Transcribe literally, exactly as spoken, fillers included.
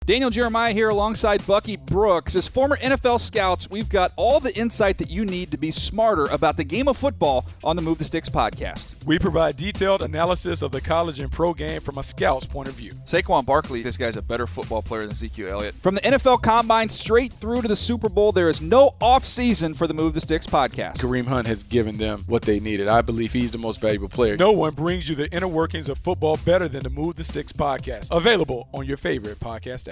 Daniel Jeremiah here alongside Bucky Brooks. As former N F L scouts, we've got all the insight that you need to be smarter about the game of football on the Move the Sticks podcast. We provide detailed analysis of the college and pro game from a scout's point of view. Saquon Barkley, this guy's a better football player than Ezekiel Elliott. From the N F L Combine straight through to the Super Bowl, there is no off-season for the Move the Sticks podcast. Kareem Hunt has given them what they needed. I believe he's the most valuable player. No one brings you the inner workings of football better than the Move the Sticks podcast. Available on your favorite podcast app.